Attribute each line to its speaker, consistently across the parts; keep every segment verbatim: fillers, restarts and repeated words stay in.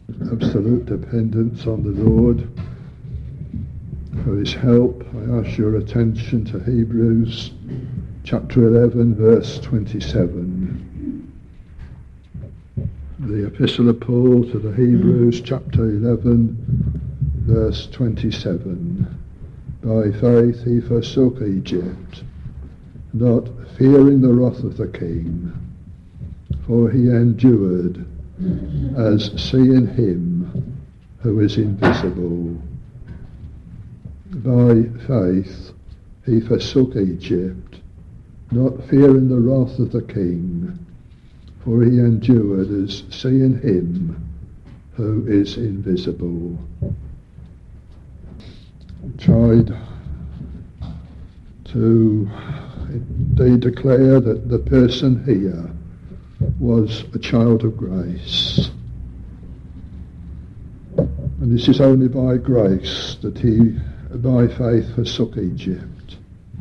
Speaker 1: absolute dependence on the Lord for his help, I ask your attention to Hebrews chapter eleven, verse twenty-seven. The Epistle of Paul to the Hebrews, chapter eleven, verse twenty-seven. By faith he forsook Egypt, not fearing the wrath of the king, for he endured as seeing him who is invisible. By faith he forsook Egypt, not fearing the wrath of the king, for he endured as seeing him who is invisible. Tried to indeed declare that the person here was a child of grace. And this is only by grace that he, by faith, forsook Egypt.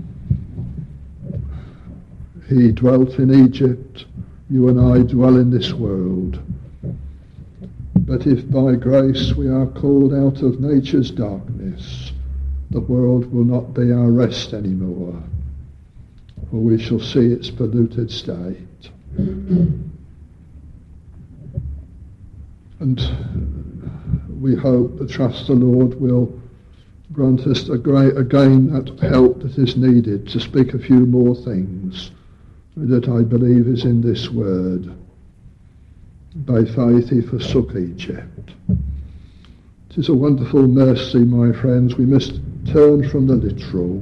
Speaker 1: He dwelt in Egypt, you and I dwell in this world. But if by grace we are called out of nature's darkness, the world will not be our rest anymore, for we shall see its polluted state. And we hope and trust the Lord will grant us a great, again that help that is needed to speak a few more things that I believe is in this word. By faith he forsook Egypt. It is a wonderful mercy, my friends. We must turn from the literal.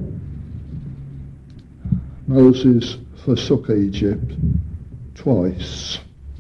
Speaker 1: Moses forsook Egypt twice.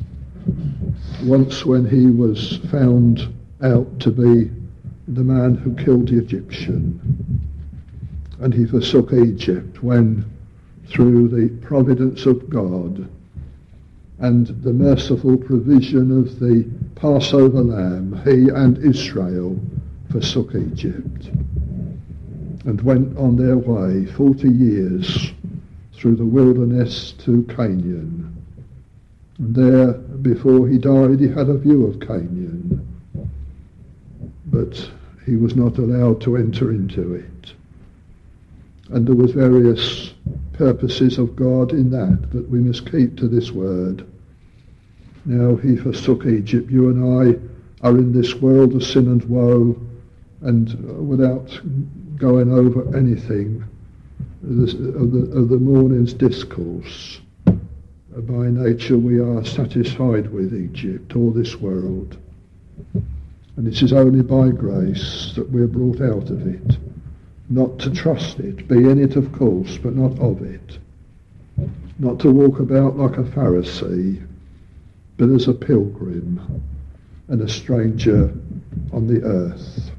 Speaker 1: Once when he was found out to be the man who killed the Egyptian. And he forsook Egypt when, through the providence of God and the merciful provision of the Passover lamb, he and Israel forsook Egypt and went on their way forty years through the wilderness to Canaan. And there, before he died, he had a view of Canaan, but he was not allowed to enter into it. And there was various purposes of God in that, but we must keep to this word. Now he forsook Egypt. You and I are in this world of sin and woe, and without going over anything of the, of the morning's discourse, by nature we are satisfied with Egypt or this world. And it is only by grace that we are brought out of it. Not to trust it, be in it of course, but not of it. Not to walk about like a Pharisee, but as a pilgrim and a stranger on the earth.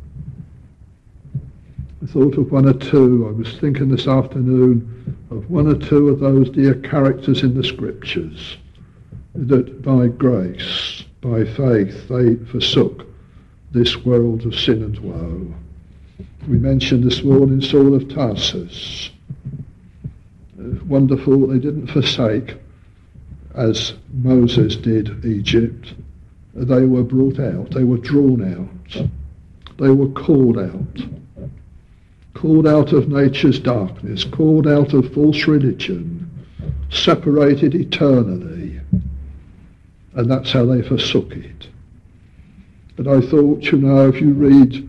Speaker 1: I thought of one or two, I was thinking this afternoon of one or two of those dear characters in the scriptures that by grace, by faith, they forsook this world of sin and woe. We mentioned this morning Saul of Tarsus. Wonderful, they didn't forsake, as Moses did, Egypt. They were brought out, they were drawn out, they were called out. Called out of nature's darkness, called out of false religion, separated eternally. And that's how they forsook it. But I thought, you know, if you read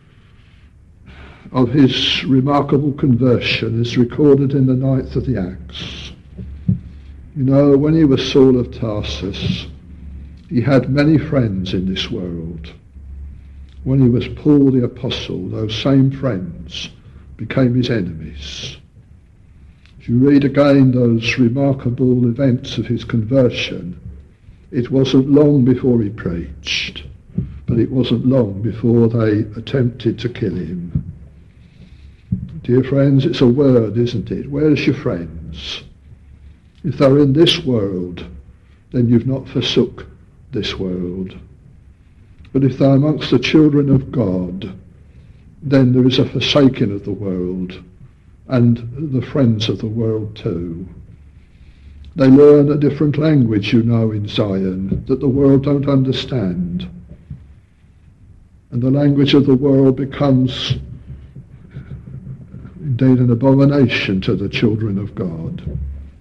Speaker 1: of his remarkable conversion as recorded in the ninth of the Acts. You know, when he was Saul of Tarsus, he had many friends in this world. When he was Paul the Apostle, those same friends became his enemies. If you read again those remarkable events of his conversion, it wasn't long before he preached, but it wasn't long before they attempted to kill him. Dear friends, it's a word, isn't it? Where's your friends? If they're in this world, then you've not forsook this world. But if they're amongst the children of God, then there is a forsaking of the world and the friends of the world too. They learn a different language, you know, in Zion, that the world don't understand. and the language of the world becomes indeed an abomination to the children of God.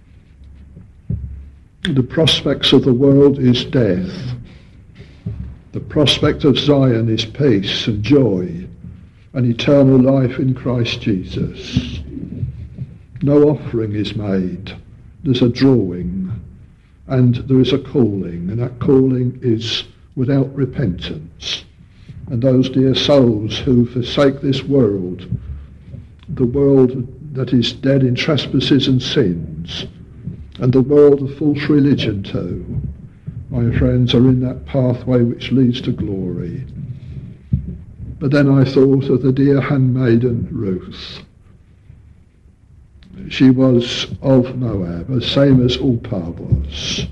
Speaker 1: The prospects of the world is death. The prospect of Zion is peace and joy and eternal life in Christ Jesus. No offering is made. There's a drawing and there is a calling, and that calling is without repentance. And those dear souls who forsake this world, the world that is dead in trespasses and sins, and the world of false religion too, my friends, are in that pathway which leads to glory. But then I thought of the dear handmaiden Ruth. She was of Moab, the same as Orpah was.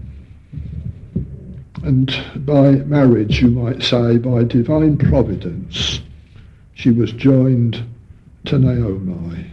Speaker 1: And by marriage, you might say, by divine providence, she was joined to Naomi.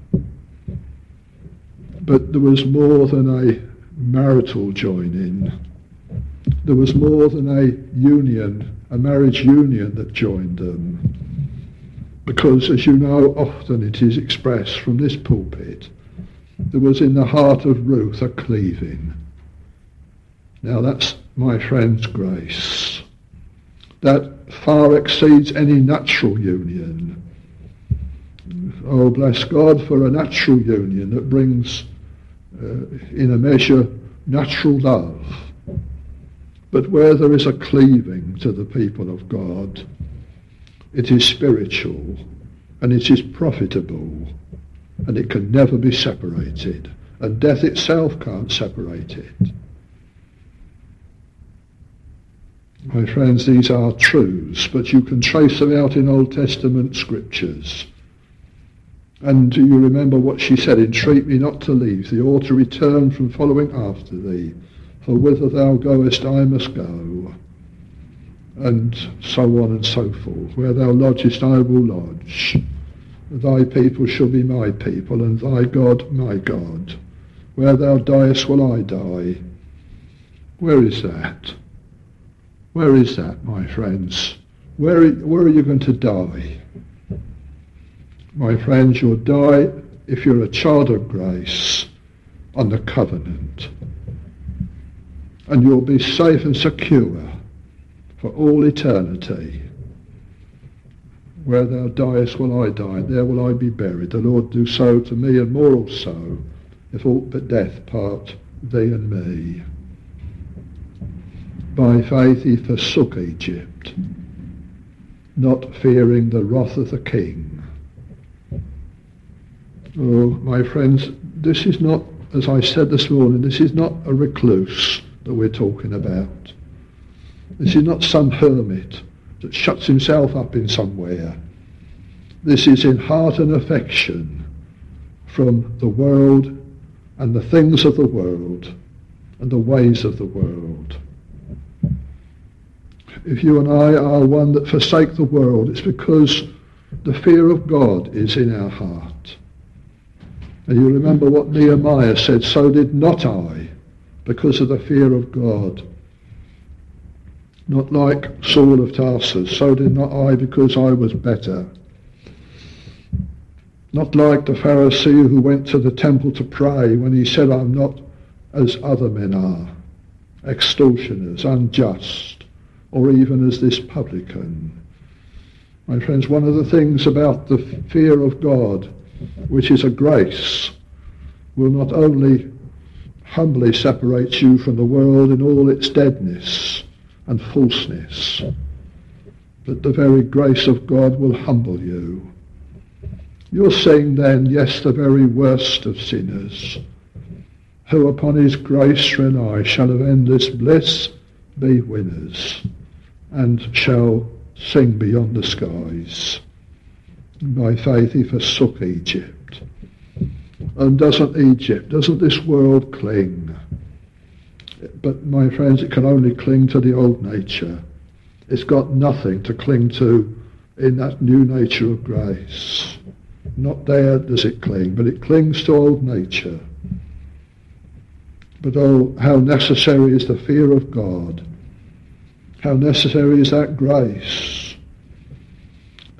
Speaker 1: But there was more than a marital joining. There was more than a union, a marriage union that joined them. Because, as you know, often it is expressed from this pulpit, there was in the heart of Ruth a cleaving. Now that's, my friends, grace. That far exceeds any natural union. Oh, bless God for a natural union that brings, uh, in a measure, natural love. But where there is a cleaving to the people of God, it is spiritual, and it is profitable, and it can never be separated, and death itself can't separate it. My friends, these are truths, but you can trace them out in Old Testament scriptures. And do you remember what she said? Entreat me not to leave thee, or to return from following after thee, for whither thou goest I must go. And so on and so forth. Where thou lodgest I will lodge. Thy people shall be my people, and thy God my God. Where thou diest will I die. Where is that? Where is that, my friends? Where, where are you going to die? My friends, you'll die, if you're a child of grace, on the covenant. And you'll be safe and secure for all eternity. Where thou diest will I die, there will I be buried. The Lord do so to me, and more also, if aught but death part thee and me. By faith he forsook Egypt, not fearing the wrath of the king. Oh, my friends, this is not, as I said this morning, this is not a recluse that we're talking about. This is not some hermit that shuts himself up in somewhere. This is in heart and affection from the world and the things of the world and the ways of the world. If you and I are one that forsake the world, it's because the fear of God is in our heart. And you remember what Nehemiah said, so did not I, because of the fear of God. Not like Saul of Tarsus, so did not I because I was better. Not like the Pharisee who went to the temple to pray when he said, I'm not as other men are, extortioners, unjust, or even as this publican. My friends, one of the things about the fear of God, which is a grace, will not only humbly separate you from the world in all its deadness and falseness, but the very grace of God will humble you. You're saying then, yes, the very worst of sinners, who upon his grace rely, shall of endless bliss be winners, and shall sing beyond the skies. By faith he forsook Egypt. And doesn't Egypt, doesn't this world cling? But my friends, it can only cling to the old nature. It's got nothing to cling to in that new nature of grace. Not there does it cling, but it clings to old nature. But oh, how necessary is the fear of God. How necessary is that grace.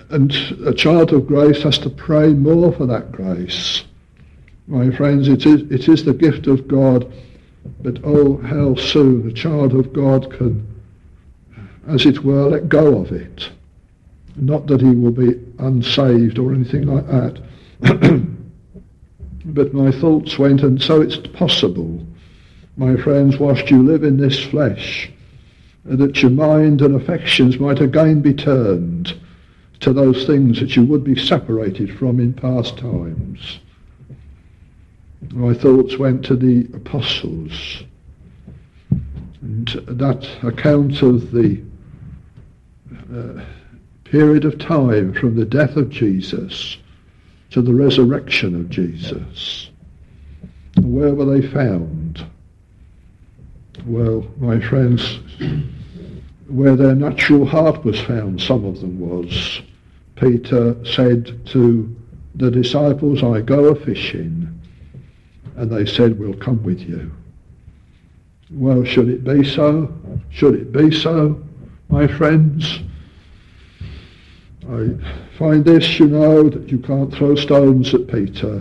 Speaker 1: and a child of grace has to pray more for that grace. My friends, it is, it is the gift of God, but oh, how soon a child of God can, as it were, let go of it. Not that he will be unsaved or anything like that. But my thoughts went, and so it's possible, my friends, whilst you live in this flesh, that your mind and affections might again be turned to those things that you would be separated from in past times. My thoughts went to the apostles, and that account of the uh, period of time from the death of Jesus to the resurrection of Jesus. Where were they found? Well, my friends, where their natural heart was found, some of them was. Peter said to the disciples, I go a-fishing. And they said, we'll come with you. Well, should it be so? Should it be so, my friends? I find this, you know, that you can't throw stones at Peter.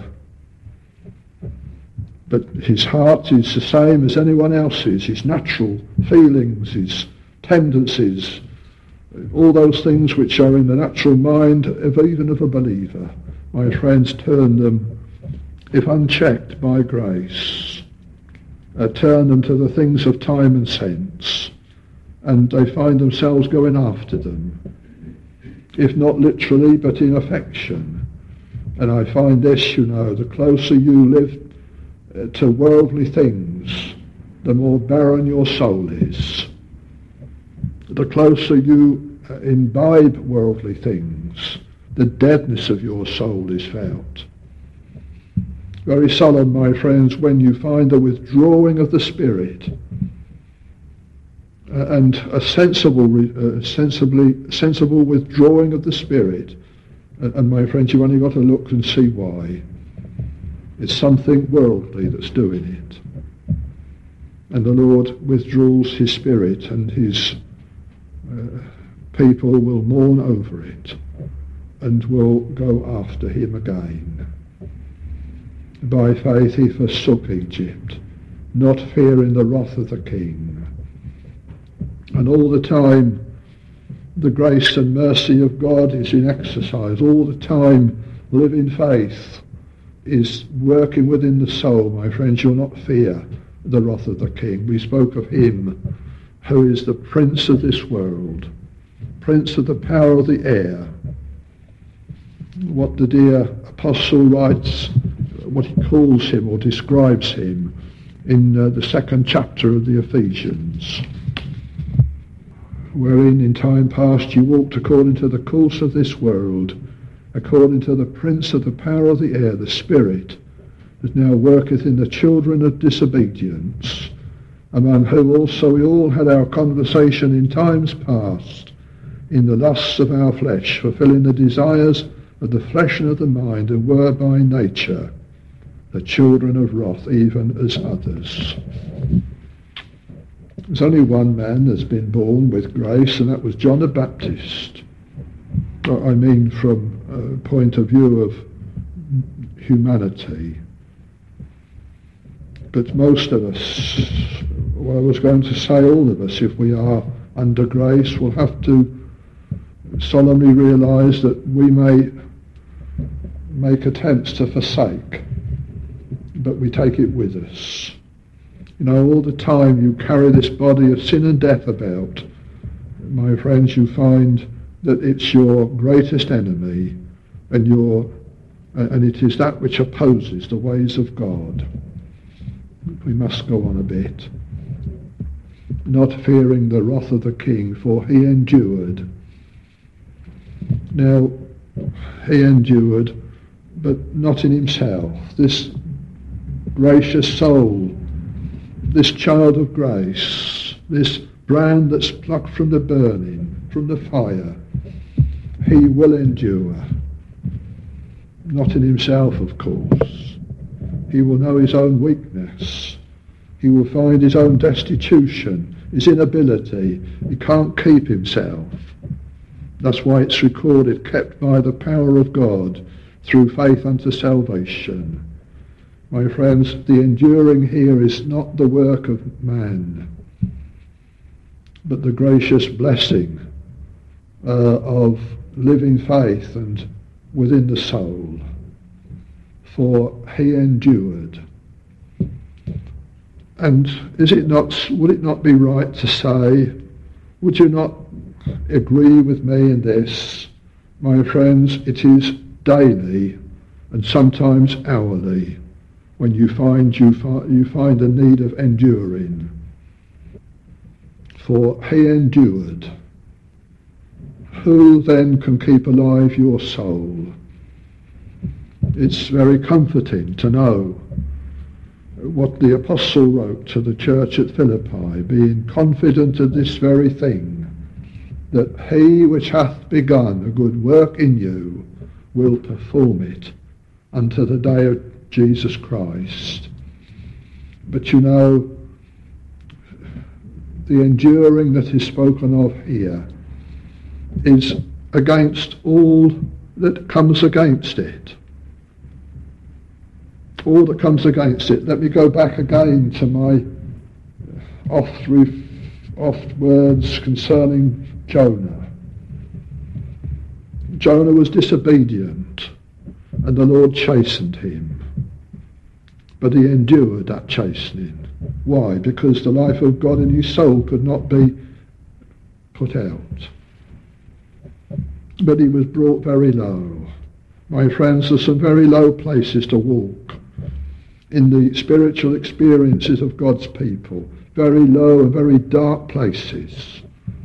Speaker 1: But his heart is the same as anyone else's. His natural feelings, his tendencies, all those things which are in the natural mind of even of a believer. My friends, turn them, if unchecked by grace, uh, turn them to the things of time and sense, and they find themselves going after them, if not literally, but in affection. And I find this, you know, the closer you live uh, to worldly things, the more barren your soul is. The closer you uh, imbibe worldly things, the deadness of your soul is felt. Very solemn, my friends, when you find the withdrawing of the Spirit uh, and a sensible, uh, sensibly, sensible withdrawing of the Spirit. And, and my friends, you've only got to look and see why. It's something worldly that's doing it. And the Lord withdraws his Spirit, and his uh, people will mourn over it and will go after him again. By faith he forsook Egypt, not fearing the wrath of the king. And all the time the grace and mercy of God is in exercise. All the time living faith is working within the soul. My friends, you'll not fear the wrath of the king. We spoke of him who is the prince of this world, prince of the power of the air. What the dear apostle writes, what he calls him or describes him in uh, the second chapter of the Ephesians, wherein in time past you walked according to the course of this world, according to the prince of the power of the air, the spirit that now worketh in the children of disobedience, among whom also we all had our conversation in times past, in the lusts of our flesh, fulfilling the desires of the flesh and of the mind, and were by nature the children of wrath, even as others. There's only one man that's been born with grace, and that was John the Baptist. I mean from a point of view of humanity. But most of us, well, I was going to say all of us, if we are under grace, will have to solemnly realise that we may make attempts to forsake, but we take it with us. You know, all the time you carry this body of sin and death about, my friends, you find that it's your greatest enemy, and your and it is that which opposes the ways of God. We must go on a bit. Not fearing the wrath of the king, for he endured. Now, he endured, but not in himself. This gracious soul, this child of grace, this brand that's plucked from the burning, from the fire, he will endure. Not in himself, of course. He will know his own weakness. He will find his own destitution, his inability. He can't keep himself. That's why it's recorded, kept by the power of God through faith unto salvation. My friends, the enduring here is not the work of man, but the gracious blessing uh, of living faith and within the soul. For he endured. And is it not, would it not be right to say, would you not agree with me in this, my friends, it is daily and sometimes hourly when you find you, fi- you find the need of enduring. For he endured. Who then can keep alive your soul? It's very comforting to know what the apostle wrote to the church at Philippi, being confident of this very thing, that he which hath begun a good work in you will perform it unto the day of Jesus Christ. But you know, the enduring that is spoken of here is against all that comes against it. All that comes against it. Let me go back again to my oft, oft words concerning Jonah. Jonah was disobedient and the Lord chastened him. But he endured that chastening. Why? Because the life of God in his soul could not be put out. But he was brought very low. My friends, there's some very low places to walk in the spiritual experiences of God's people. Very low and very dark places.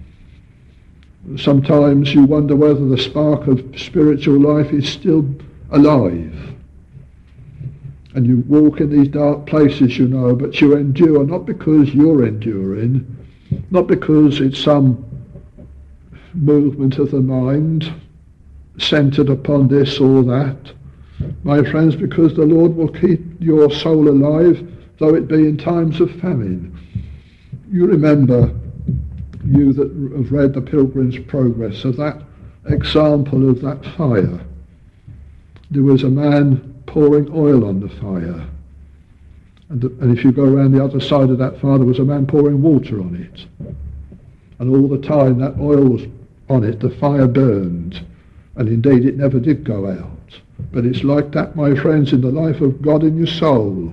Speaker 1: Sometimes you wonder whether the spark of spiritual life is still alive. And you walk in these dark places, you know, but you endure not because you're enduring, not because it's some movement of the mind centered upon this or that, my friends, because the Lord will keep your soul alive, though it be in times of famine. You remember, you that have read the Pilgrim's Progress, of that example of that fire. There was a man pouring oil on the fire. And, and if you go around the other side of that fire, there was a man pouring water on it. And all the time that oil was on it, the fire burned. And indeed it never did go out. But it's like that, my friends, in the life of God in your soul.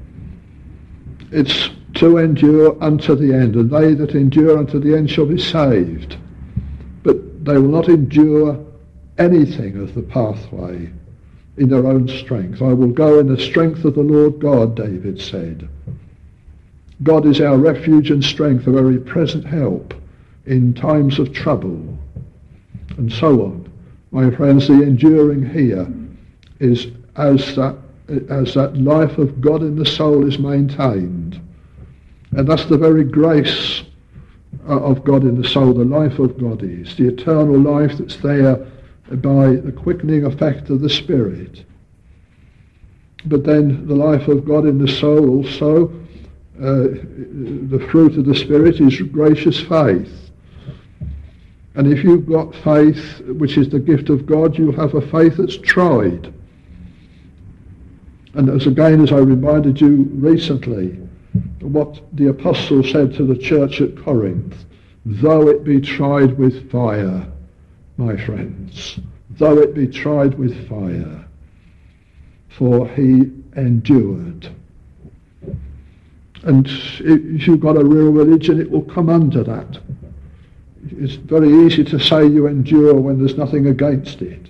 Speaker 1: It's to endure unto the end, and they that endure unto the end shall be saved. But they will not endure anything of the pathway in their own strength. I will go in the strength of the Lord God, David said. God is our refuge and strength, a very present help in times of trouble, and so on. My friends, the enduring here is as that, as that life of God in the soul is maintained. And that's the very grace of God in the soul, the life of God is, the eternal life that's there by the quickening effect of the Spirit. But then the life of God in the soul also, uh, the fruit of the Spirit is gracious faith. And if you've got faith, which is the gift of God, you have a faith that's tried. And as again, as I reminded you recently, what the apostle said to the church at Corinth, though it be tried with fire, my friends, though it be tried with fire, for he endured. And if you've got a real religion, it will come under that. It's very easy to say you endure when there's nothing against it.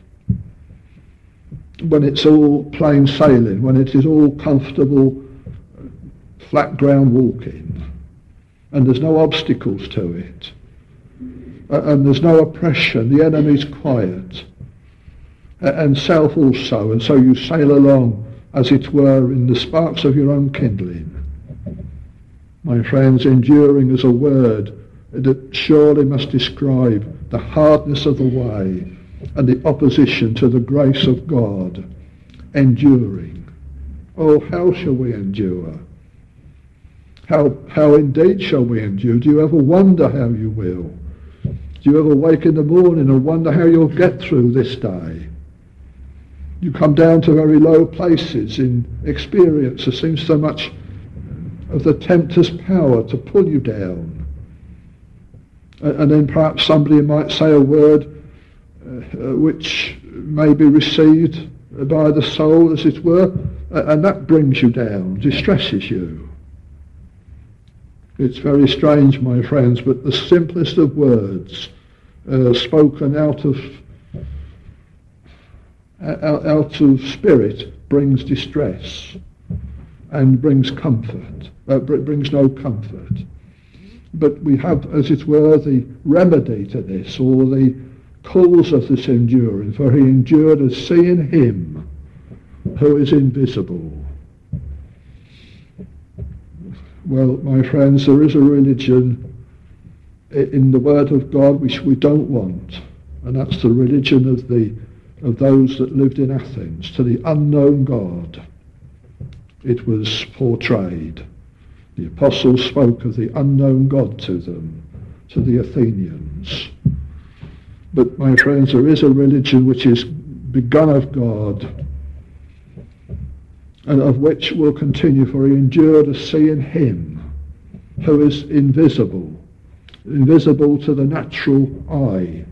Speaker 1: When it's all plain sailing, when it is all comfortable, flat ground walking, and there's no obstacles to it, and there's no oppression, the enemy's quiet, and self also, and so you sail along, as it were, in the sparks of your own kindling. My friends, enduring is a word that surely must describe the hardness of the way and the opposition to the grace of God. Enduring. Oh, how shall we endure? How, how indeed shall we endure? Do you ever wonder how you will? Do you ever wake in the morning and wonder how you'll get through this day? You come down to very low places in experience. There seems so much of the tempter's power to pull you down. And then perhaps somebody might say a word uh, which may be received by the soul, as it were, and that brings you down, distresses you. It's very strange, my friends, but the simplest of words uh, spoken out of out, out of spirit brings distress and brings comfort, uh, brings no comfort. But we have, as it were, the remedy to this, or the cause of this enduring, for he endured as seeing him who is invisible. Well, my friends, there is a religion in the Word of God which we don't want, and that's the religion of the of those that lived in Athens, to the unknown God. It was portrayed. The apostles spoke of the unknown God to them, to the Athenians. But, my friends, there is a religion which is begun of God, and of which will continue, for he endured as seeing him who is invisible, invisible to the natural eye.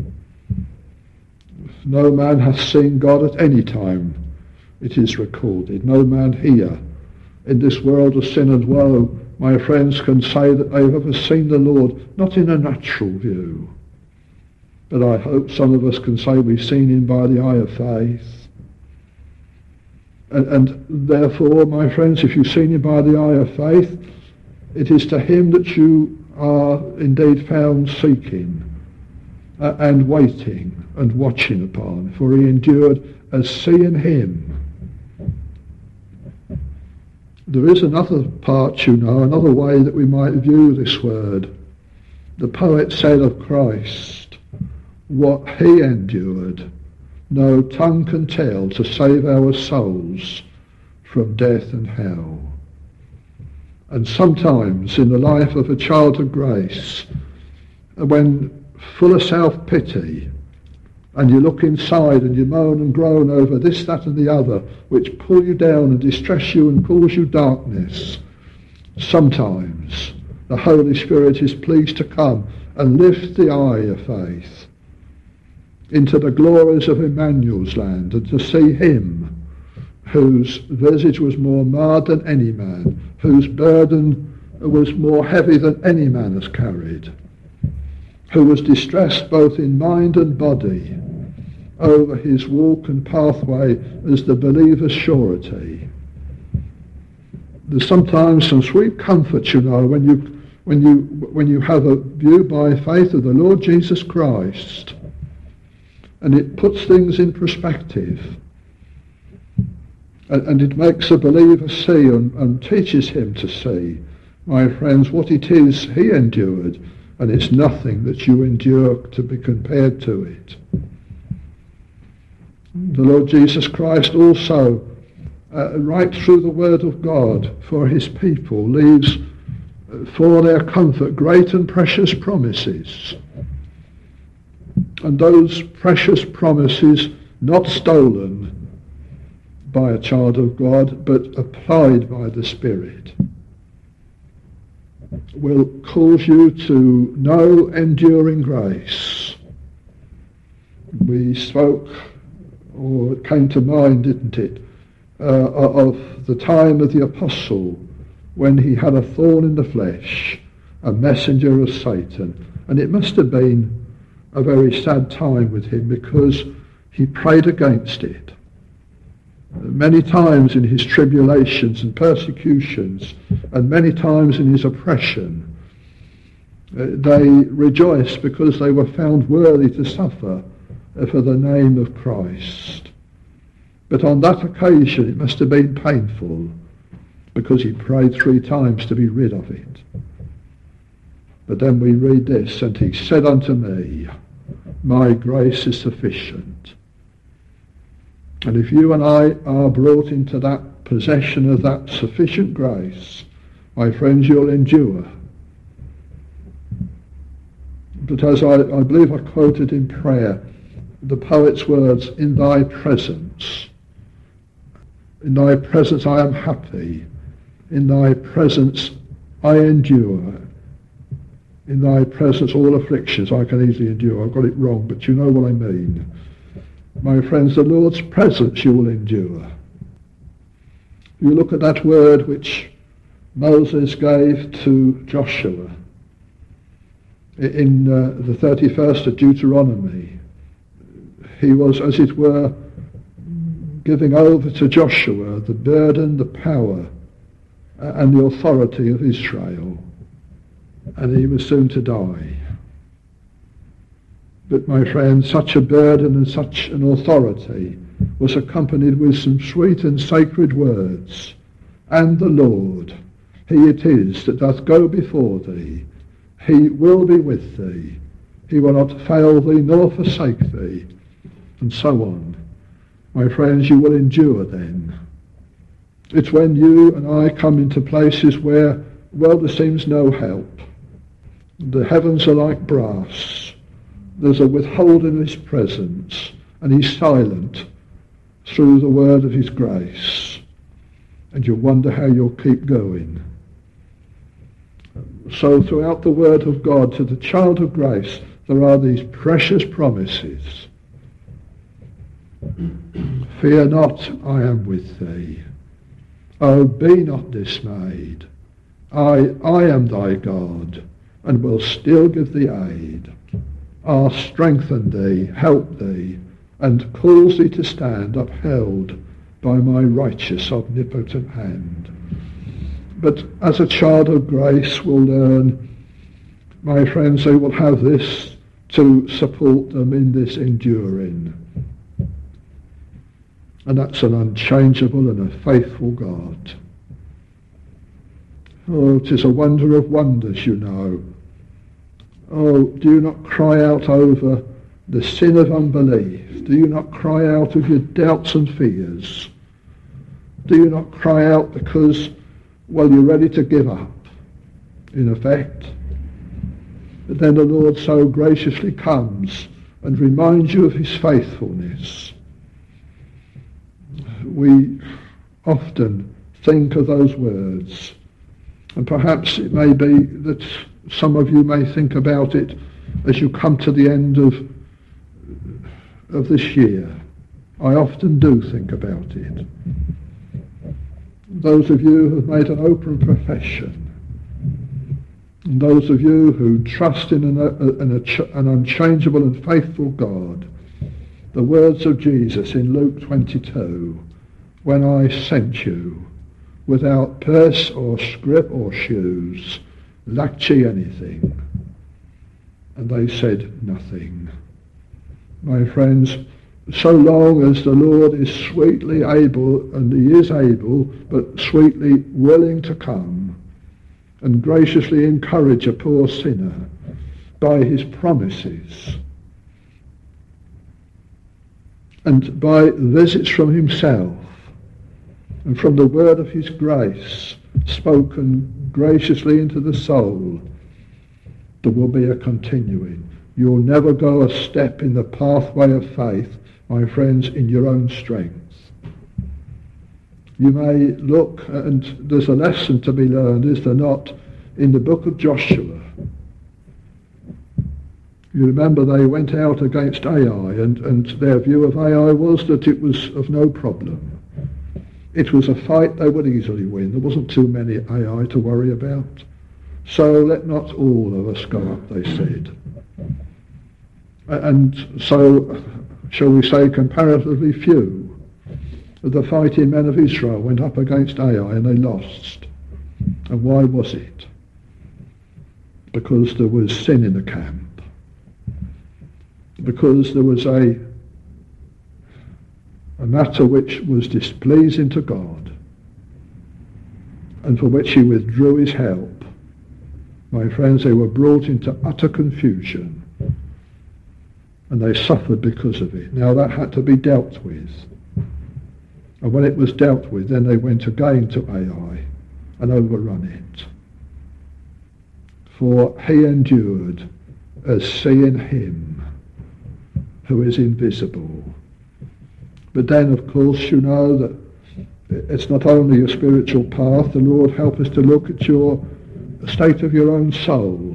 Speaker 1: No man hath seen God at any time, it is recorded. No man here in this world of sin and woe, my friends, can say that they've ever seen the Lord, not in a natural view. But I hope some of us can say we've seen him by the eye of faith. And, and therefore, my friends, if you've seen him by the eye of faith, it is to him that you are indeed found seeking uh, and waiting and watching upon, for he endured as seeing him. There is another part, you know, another way that we might view this word. The poet said of Christ, what he endured, no tongue can tell, to save our souls from death and hell. And sometimes in the life of a child of grace, when full of self-pity, and you look inside and you moan and groan over this, that and the other, which pull you down and distress you and cause you darkness, sometimes the Holy Spirit is pleased to come and lift the eye of faith into the glories of Emmanuel's land, and to see him whose visage was more marred than any man, whose burden was more heavy than any man has carried, who was distressed both in mind and body over his walk and pathway as the believer's surety. There's sometimes some sweet comfort, you know, when you when you when you have a view by faith of the Lord Jesus Christ, and it puts things in perspective, and, and it makes a believer see and, and teaches him to see, my friends, what it is he endured. And it's nothing that you endure to be compared to it. The Lord Jesus Christ also, uh, right through the Word of God for his people, leaves uh, for their comfort great and precious promises. And those precious promises not stolen by a child of God, but applied by the Spirit, will cause you to know enduring grace. We spoke, or it came to mind, didn't it, uh, of the time of the apostle when he had a thorn in the flesh, a messenger of Satan. And it must have been a very sad time with him, because he prayed against it. Many times in his tribulations and persecutions, and many times in his oppression, uh, they rejoiced because they were found worthy to suffer uh, for the name of Christ. But on that occasion it must have been painful, because he prayed three times to be rid of it. But then we read this, and he said unto me, my grace is sufficient. And if you and I are brought into that possession of that sufficient grace, my friends, you'll endure. But as I, I believe I quoted in prayer, the poet's words, in thy presence, in thy presence I am happy, in thy presence I endure, in thy presence all afflictions I can easily endure. I've got it wrong, but you know what I mean. My friends, the Lord's presence you will endure. You look at that word which Moses gave to Joshua in uh, the thirty-first of Deuteronomy. He was, as it were, giving over to Joshua the burden, the power, uh, and the authority of Israel. And he was soon to die. But my friend, such a burden and such an authority was accompanied with some sweet and sacred words. And the Lord, he it is that doth go before thee. He will be with thee. He will not fail thee nor forsake thee. And so on. My friends, you will endure then. It's when you and I come into places where, well, there seems no help. The heavens are like brass. There's a withholding of his presence, and he's silent through the word of his grace. And you wonder how you'll keep going. So throughout the word of God to the child of grace, there are these precious promises. Fear not, I am with thee. Oh, be not dismayed. I, I am thy God, and will still give thee aid. I'll strengthen thee, help thee, and cause thee to stand upheld by my righteous omnipotent hand. But as a child of grace will learn, my friends, they will have this to support them in this enduring. And that's an unchangeable and a faithful God. Oh, it is a wonder of wonders, you know. Oh, do you not cry out over the sin of unbelief? Do you not cry out of your doubts and fears? Do you not cry out because, well, you're ready to give up, in effect? But then the Lord so graciously comes and reminds you of his faithfulness. We often think of those words, and perhaps it may be that some of you may think about it as you come to the end of, of this year. I often do think about it. Those of you who have made an open profession, and those of you who trust in an, an, an unchangeable and faithful God, the words of Jesus in Luke twenty-two, when I sent you, without purse or scrip or shoes, lacked ye anything? And they said nothing. My friends, so long as the Lord is sweetly able, and he is able, but sweetly willing to come and graciously encourage a poor sinner by his promises and by visits from himself and from the word of his grace spoken graciously into the soul, there will be a continuing. You'll never go a step in the pathway of faith, my friends, in your own strength. You may look, and there's a lesson to be learned, is there not, in the book of Joshua. You remember they went out against Ai, and, and their view of Ai was that it was of no problem. It was a fight they would easily win. There wasn't too many Ai to worry about. So let not all of us go up, they said. And so, shall we say, comparatively few of the fighting men of Israel went up against Ai, and they lost. And why was it? Because there was sin in the camp. Because there was a, a matter which was displeasing to God, and for which he withdrew his help. My friends, they were brought into utter confusion, and they suffered because of it. Now that had to be dealt with. And when it was dealt with, then they went again to Ai and overrun it. For he endured as seeing him who is invisible. But then, of course, you know that it's not only a spiritual path. The Lord help us to look at your state of your own soul.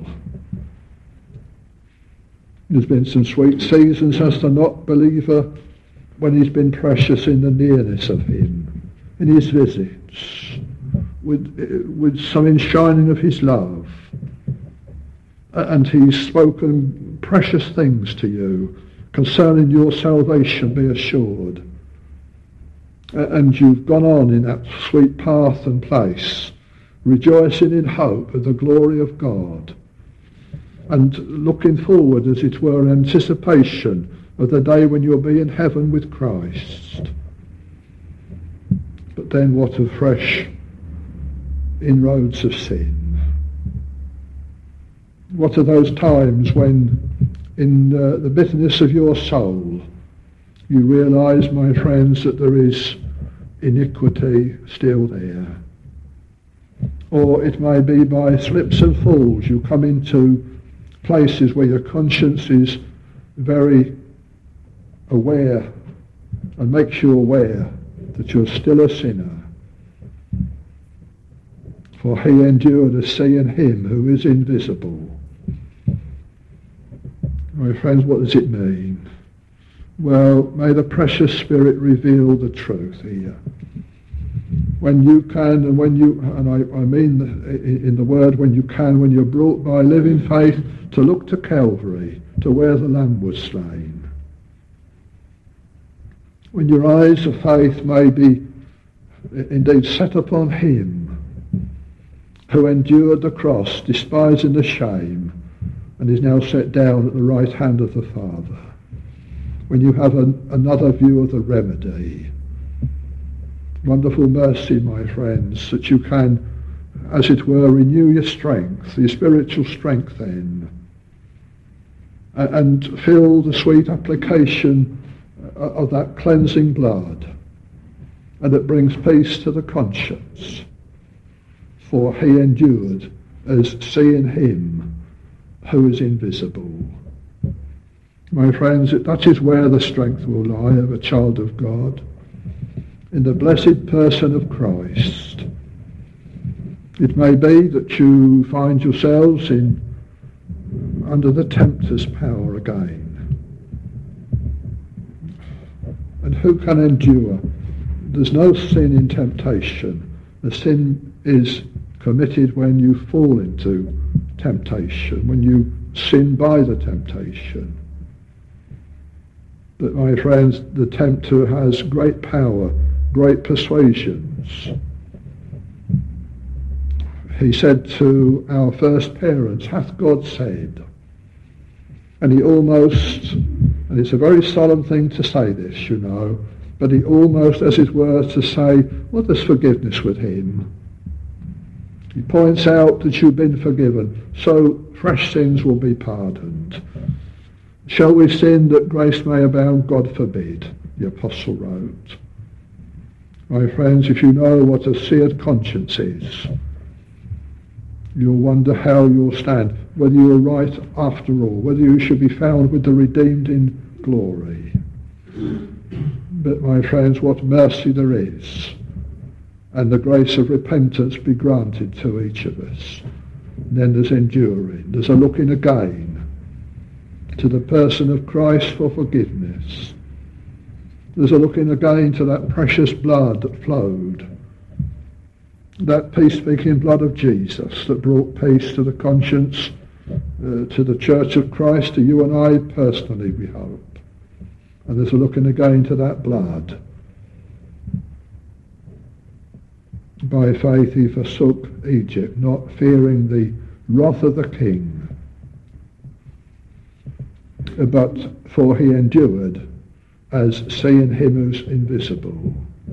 Speaker 1: There's been some sweet seasons as the not believer when he's been precious in the nearness of him, in his visits, with, with some enshrining of his love. And he's spoken precious things to you concerning your salvation, be assured. And you've gone on in that sweet path and place, rejoicing in hope of the glory of God, and looking forward, as it were, in anticipation of the day when you'll be in heaven with Christ. But then what of fresh inroads of sin? What are those times when, in uh, the bitterness of your soul, you realise, my friends, that there is iniquity still there? Or it may be by slips and falls you come into places where your conscience is very aware and makes you aware that you're still a sinner. For he endured as seeing him who is invisible. My friends, what does it mean? Well, may the precious Spirit reveal the truth here. When you can, and when you, and I, I mean in the word when you can, when you're brought by living faith to look to Calvary, to where the Lamb was slain. When your eyes of faith may be indeed set upon him who endured the cross, despising the shame, and is now set down at the right hand of the Father. When you have an, another view of the remedy. Wonderful mercy, my friends, that you can, as it were, renew your strength, your spiritual strength then, and feel the sweet application of that cleansing blood, and it brings peace to the conscience. For he endured as seeing him who is invisible. My friends, that is where the strength will lie of a child of God, in the blessed person of Christ. It may be that you find yourselves in under the tempter's power again. And who can endure? There's no sin in temptation. The sin is committed when you fall into temptation, when you sin by the temptation. But my friends, the tempter has great power, great persuasions. He said to our first parents, hath God said? And he almost, and it's a very solemn thing to say this, you know, but he almost, as it were, to say, what is forgiveness with him? He points out that you've been forgiven, so fresh sins will be pardoned. Shall we sin that grace may abound? God forbid, the apostle wrote. My friends, if you know what a seared conscience is, you'll wonder how you'll stand, whether you're right after all, whether you should be found with the redeemed in glory. But my friends, what mercy there is, and the grace of repentance be granted to each of us. And then there's enduring, there's a looking again to the person of Christ for forgiveness. There's a looking again to that precious blood that flowed, that peace-speaking blood of Jesus that brought peace to the conscience, uh, to the Church of Christ, to you and I personally, we hope. And there's a looking again to that blood. By faith he forsook Egypt, not fearing the wrath of the king, but for he endured as seeing him who's invisible.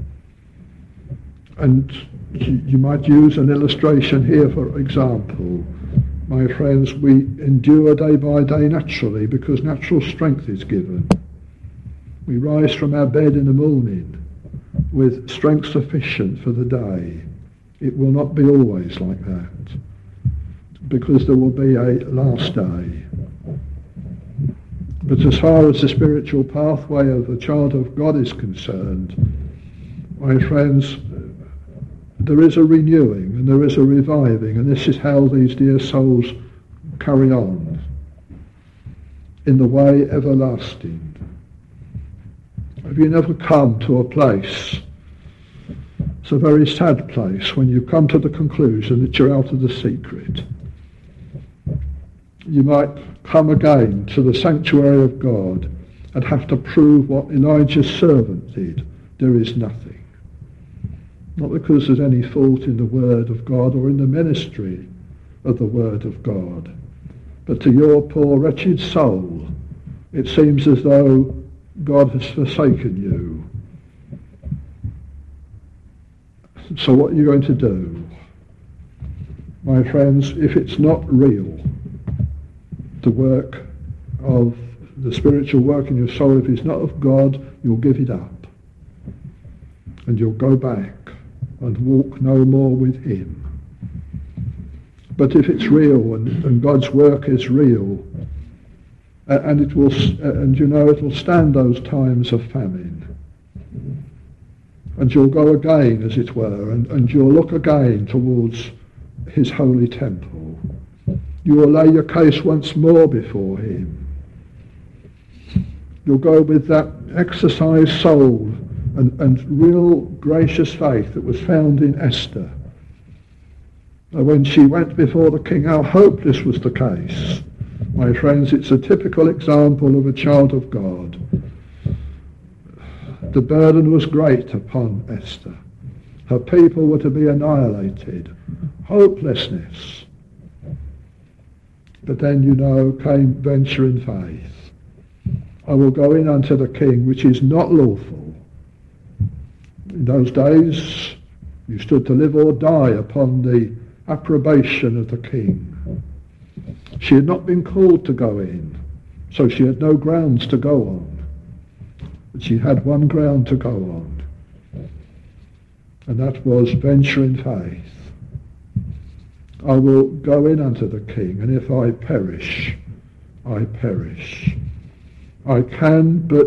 Speaker 1: And you might use an illustration here, for example. My friends, we endure day by day naturally because natural strength is given. We rise from our bed in the morning with strength sufficient for the day. It will not be always like that, because there will be a last day. But as far as the spiritual pathway of the child of God is concerned, my friends, there is a renewing and there is a reviving, and this is how these dear souls carry on in the way everlasting. Have you never come to a place, it's a very sad place, when you come to the conclusion that you're out of the secret? You might come again to the sanctuary of God and have to prove what Elijah's servant did. There is nothing. Not because there's any fault in the word of God or in the ministry of the word of God, but to your poor wretched soul, it seems as though God has forsaken you. So what are you going to do? My friends, if it's not real, the work of the spiritual work in your soul, if it's not of God, you'll give it up. And you'll go back and walk no more with him. But if it's real and, and God's work is real, uh, and it will, uh, and you know, it will stand those times of famine, and you'll go again, as it were, and, and you'll look again towards his holy temple. You will lay your case once more before him. You'll go with that exercised soul and, and real gracious faith that was found in Esther. When she went before the king, how hopeless was the case. My friends, it's a typical example of a child of God. The burden was great upon Esther. Her people were to be annihilated. Hopelessness. But then, you know, came venture in faith. I will go in unto the king, which is not lawful. In those days, you stood to live or die upon the approbation of the king. She had not been called to go in, so she had no grounds to go on. But she had one ground to go on, and that was venture in faith. I will go in unto the king, and if I perish, I perish. I can but,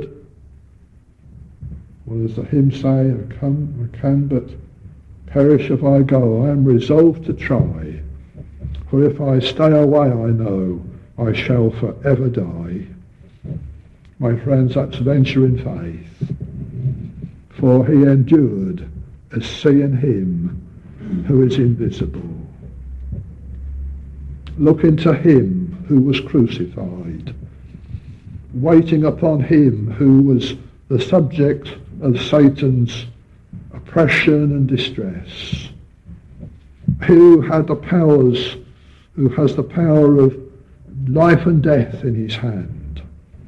Speaker 1: what does the hymn say? I can, I can but perish if I go. I am resolved to try, for if I stay away, I know I shall forever die. My friends, that's venture in faith. For he endured as seeing him who is invisible. Look into him who was crucified, waiting upon him who was the subject of Satan's oppression and distress, who had the powers, who has the power of life and death in his hand.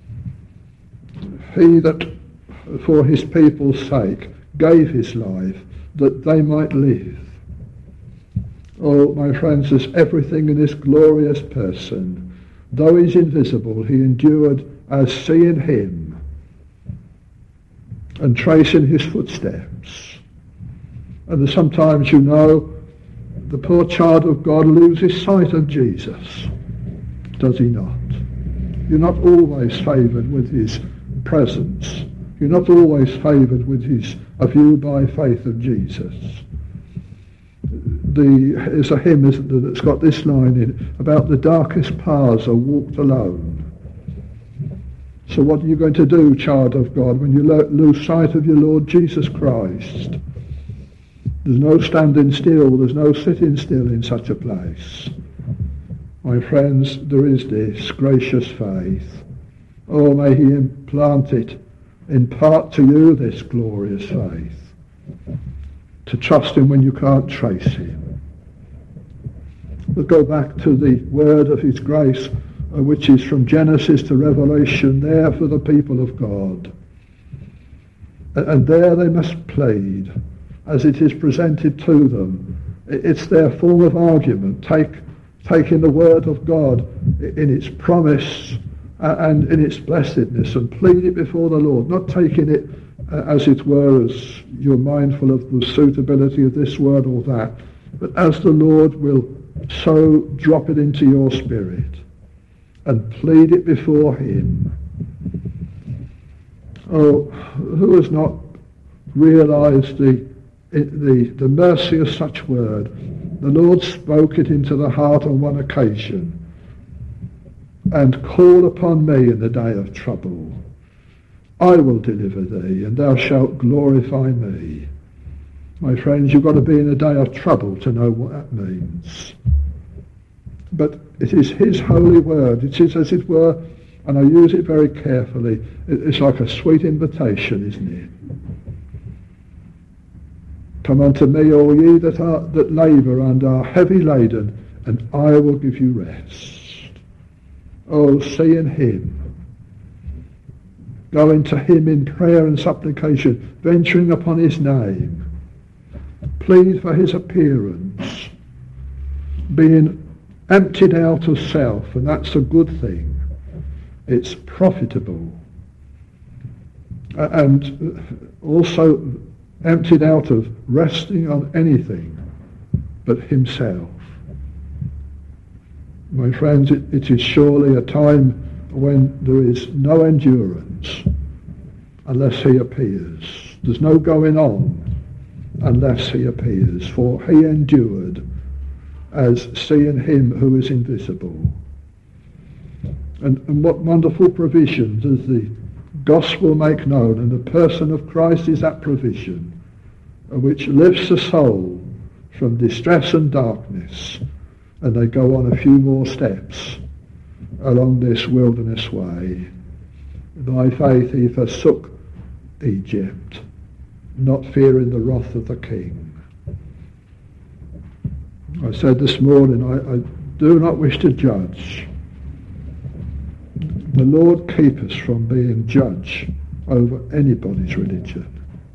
Speaker 1: He that for his people's sake gave his life that they might live. Oh, my friends, there's everything in this glorious person. Though he's invisible, he endured as seeing him and tracing his footsteps. And sometimes, you know, the poor child of God loses sight of Jesus. Does he not? You're not always favoured with his presence. You're not always favoured with his a view by faith of Jesus. The, there's a hymn, isn't there, that's got this line in, about the darkest paths are walked alone. So what are you going to do, child of God, when you lo- lose sight of your Lord Jesus Christ? There's no standing still, there's no sitting still in such a place. My friends, there is this gracious faith. Oh, may he implant it, impart to you this glorious faith, to trust him when you can't trace him. We'll go back to the word of his grace, uh, which is from Genesis to Revelation, there for the people of God. And, and there they must plead, as it is presented to them. It's their form of argument, take, taking the word of God in its promise and in its blessedness, and plead it before the Lord, not taking it uh, as it were, as you're mindful of the suitability of this word or that, but as the Lord will so drop it into your spirit, and plead it before him. Oh, who has not realised the, the, the mercy of such word? The Lord spoke it into the heart on one occasion. And call upon me in the day of trouble. I will deliver thee, and thou shalt glorify me. My friends, you've got to be in a day of trouble to know what that means. But it is his holy word. It is, as it were, and I use it very carefully, it's like a sweet invitation, isn't it? Come unto me, all ye that are that labour and are heavy laden, and I will give you rest. Oh, seeing him, going to him in prayer and supplication, venturing upon his name, plead for his appearance, being emptied out of self, and that's a good thing. It's profitable. And also emptied out of resting on anything but himself. My friends, it, it is surely a time when there is no endurance unless he appears. There's no going on unless he appears, for he endured as seeing him who is invisible. And, and what wonderful provisions as the gospel make known, and the person of Christ is that provision, which lifts the soul from distress and darkness. And they go on a few more steps along this wilderness way. By faith he forsook Egypt, not fearing the wrath of the king. I said this morning, I, I do not wish to judge. The Lord keep us from being judge over anybody's religion.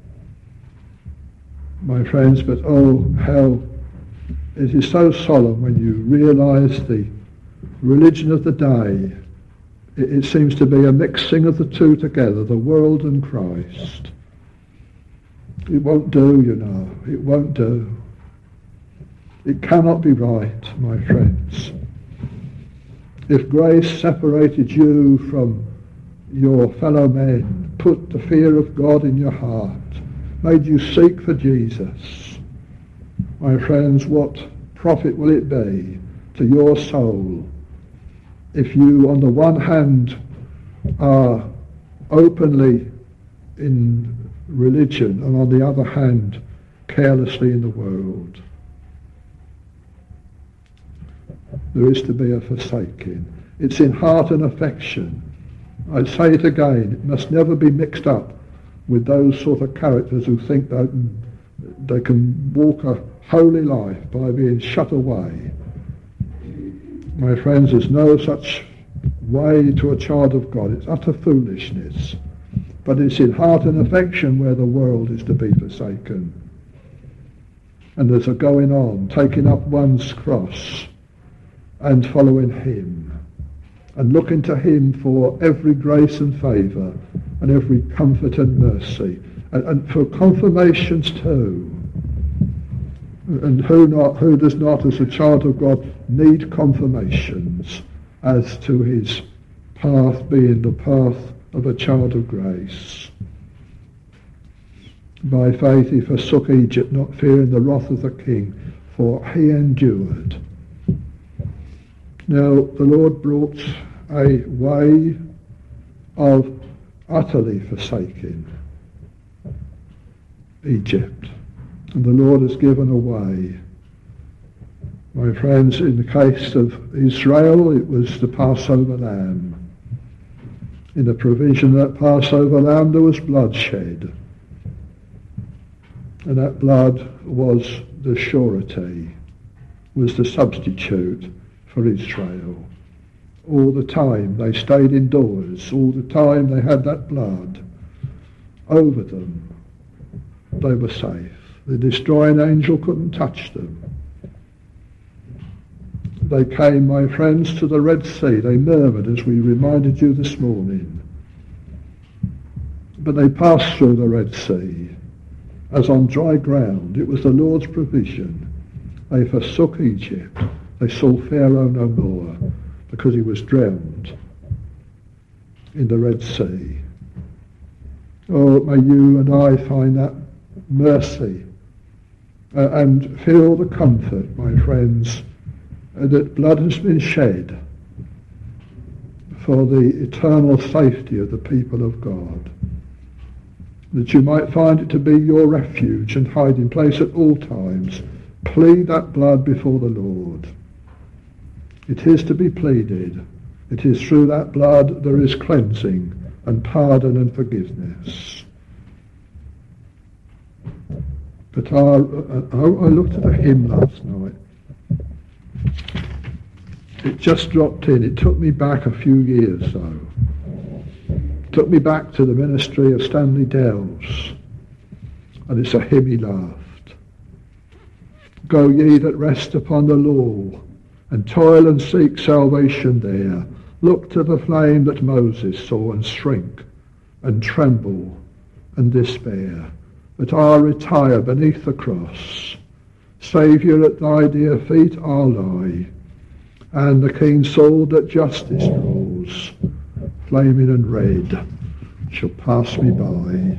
Speaker 1: My friends, but oh, how it is so solemn when you realise the religion of the day. It, it seems to be a mixing of the two together, the world and Christ. It won't do, you know. It won't do. It cannot be right, my friends. If grace separated you from your fellow men, put the fear of God in your heart, made you seek for Jesus, my friends, what profit will it be to your soul if you, on the one hand, are openly in religion and on the other hand, carelessly in the world? There is to be a forsaking. It's in heart and affection. I say it again, it must never be mixed up with those sort of characters who think that they can walk a holy life by being shut away. My friends, there's no such way to a child of God. It's utter foolishness. But it's in heart and affection where the world is to be forsaken. And there's a going on, taking up one's cross and following him, and looking to him for every grace and favour and every comfort and mercy, and, and for confirmations too. And who not, who does not, as a child of God, need confirmations as to his path being the path of a child of grace? By faith he forsook Egypt, not fearing the wrath of the king, for he endured. Now the Lord brought a way of utterly forsaking Egypt. And the Lord has given a way. My friends, in the case of Israel, it was the Passover lamb. In the provision of that Passover lamb, there was bloodshed. And that blood was the surety, was the substitute for Israel. All the time they stayed indoors, all the time they had that blood over them, they were safe. The destroying angel couldn't touch them. They came, my friends, to the Red Sea. They murmured, as we reminded you this morning. But they passed through the Red Sea as on dry ground. It was the Lord's provision. They forsook Egypt. They saw Pharaoh no more because he was drowned in the Red Sea. Oh, may you and I find that mercy uh, and feel the comfort, my friends, uh, that blood has been shed for the eternal safety of the people of God, that you might find it to be your refuge and hiding place at all times. Plead that blood before the Lord. It is to be pleaded. It is through that blood there is cleansing and pardon and forgiveness. But I, I, I looked at a hymn last night. It just dropped in. It took me back a few years, though. It took me back to the ministry of Stanley Delves. And it's a hymn he loved. Go ye that rest upon the law, and toil and seek salvation there. Look to the flame that Moses saw, and shrink, and tremble, and despair. But I'll retire beneath the cross. Saviour, at thy dear feet I'll lie, and the keen sword that justice draws, flaming and red, shall pass me by.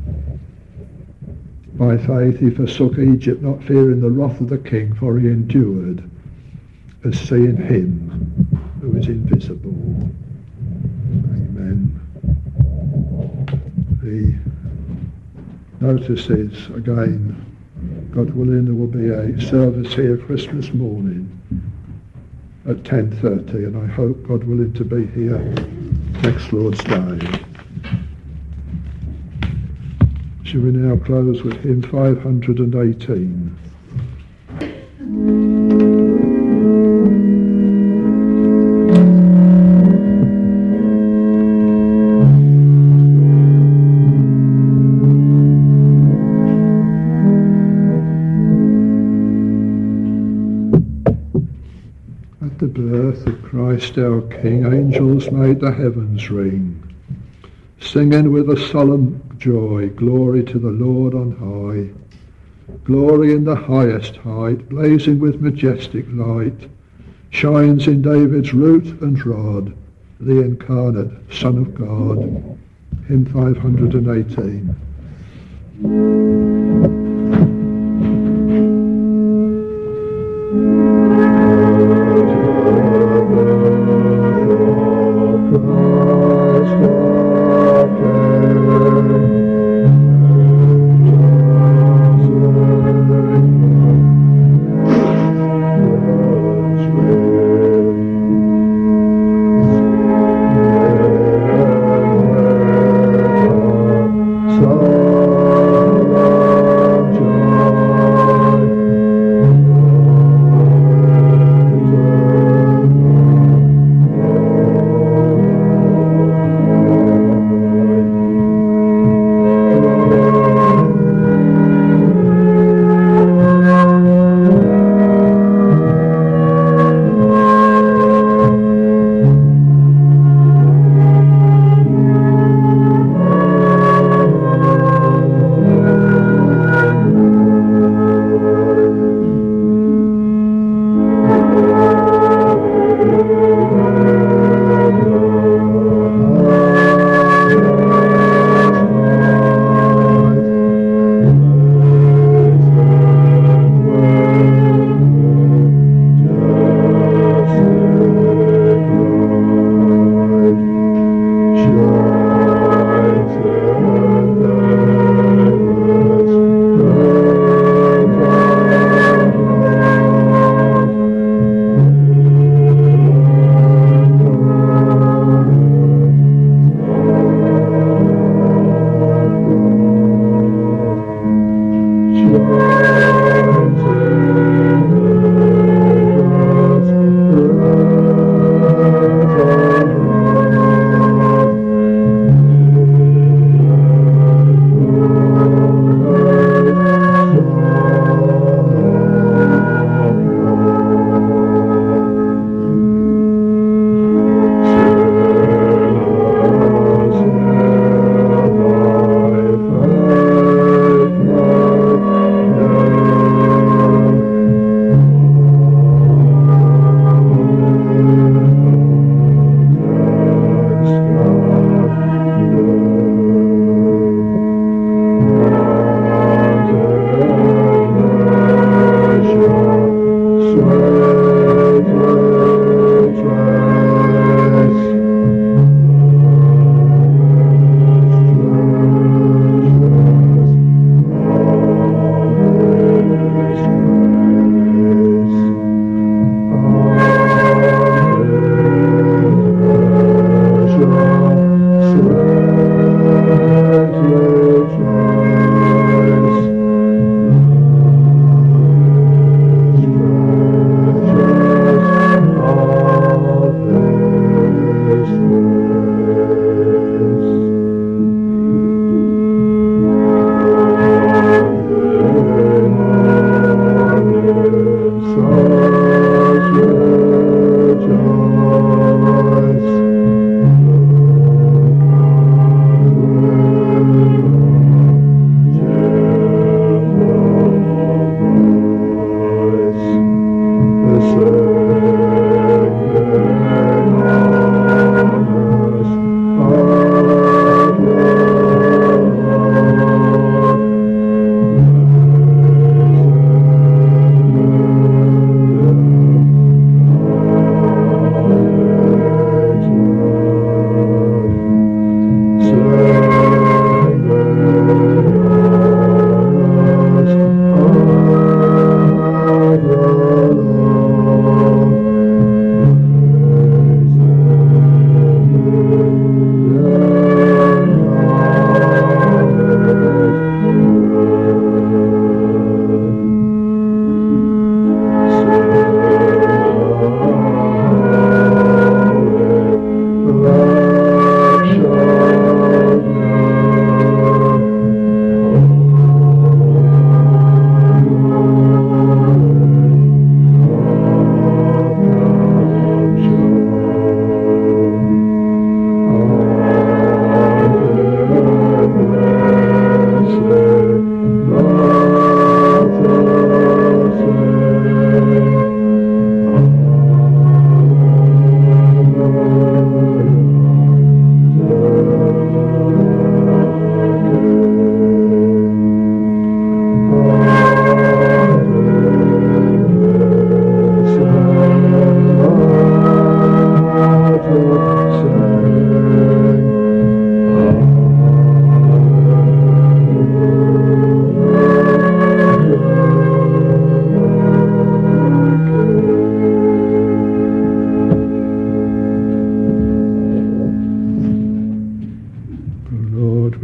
Speaker 1: By faith he forsook Egypt, not fearing the wrath of the king, for he endured as seeing him who is invisible. Amen. The notices, again, God willing, there will be a service here Christmas morning at ten thirty, and I hope, God willing, to be here next Lord's Day. Shall we now close with hymn five hundred eighteen? At the birth of Christ our King, angels made the heavens ring, singing with a solemn joy, glory to the Lord on high. Glory in the highest height, blazing with majestic light, shines in David's root and rod, the incarnate Son of God. Hymn five hundred eighteen. So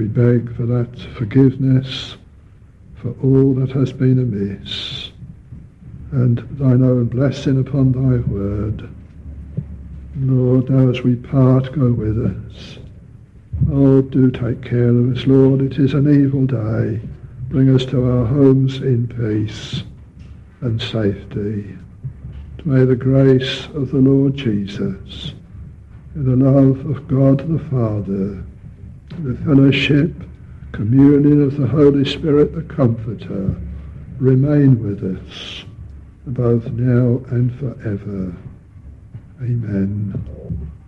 Speaker 1: beg for that forgiveness for all that has been amiss, and thine own blessing upon thy word. Lord, now as we part, go with us. Oh, do take care of us, Lord. It is an evil day. Bring us to our homes in peace and safety. May the grace of the Lord Jesus, and the love of God the Father, the fellowship, communion of the Holy Spirit, the Comforter, remain with us, both now and forever. Amen.